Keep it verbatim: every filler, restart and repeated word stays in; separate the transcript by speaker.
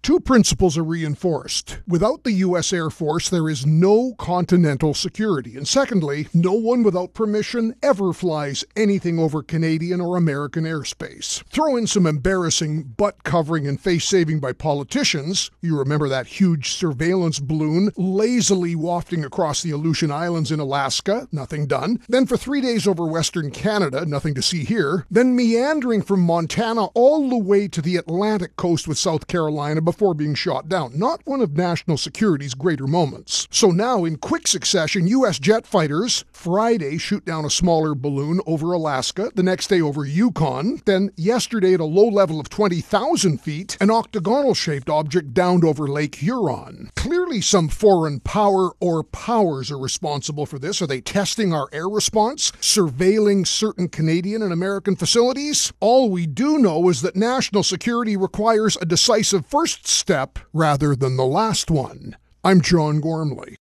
Speaker 1: Two principles are reinforced. Without the U S Air Force, there is no continental security. And secondly, no one without permission ever flies anything over Canadian or American airspace. Throw in some embarrassing butt covering and face saving by politicians. You remember that huge surveillance balloon lazily wafting across the Aleutian Islands in Alaska. Nothing done. Then for three days over Western Canada. Nothing to see here. Then meandering from Montana all the way to the Atlantic coast with South Carolina before being shot down. Not one of national security's greater moments. So now, in quick succession, U S jet fighters Friday shoot down a smaller balloon over Alaska, the next day over Yukon, then yesterday at a low level of twenty thousand feet, an octagonal-shaped object downed over Lake Huron. Clearly some foreign power or powers are responsible for this. Are they testing our air response? Surveilling certain Canadian and American facilities? All we do know is that national security requires a decisive first step rather than the last one. I'm John Gormley.